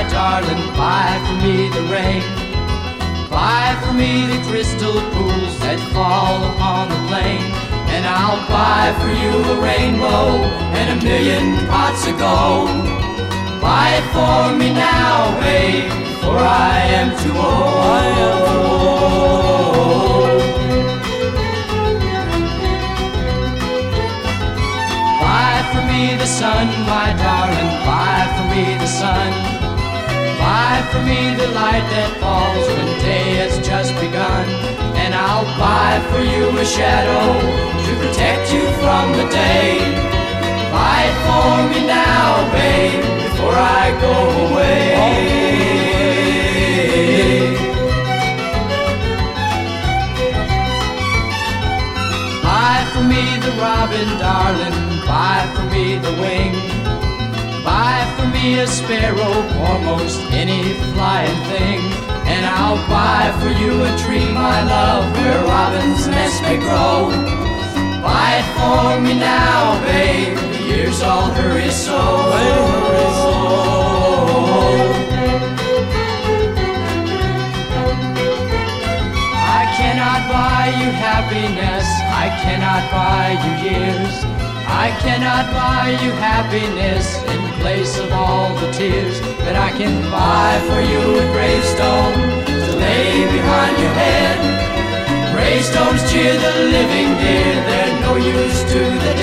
darling, buy for me the rain. Buy for me the crystal pools that fall upon the plain. And I'll buy for you a rainbow and a million pots of gold. Buy it for me now, babe, for I am too old. Buy for me the sun, my darling, buy for me the sun. Buy for me the light that falls when day has just begun. And I'll buy for you a shadow to protect you from the day. Buy it for me now, babe, before I go away. Buy for me the robin, darling, buy for me the wing. Buy for me a sparrow or most any flying thing. And I'll buy for you a tree, my love, where robin's nest may grow. Buy it for me now, babe, the years all hurry so. I cannot buy you happiness, I cannot buy you years. I cannot buy you happiness in place of all the tears. But I can buy for you a gravestone to lay behind your head. Gravestones cheer the living dear, they're no use to the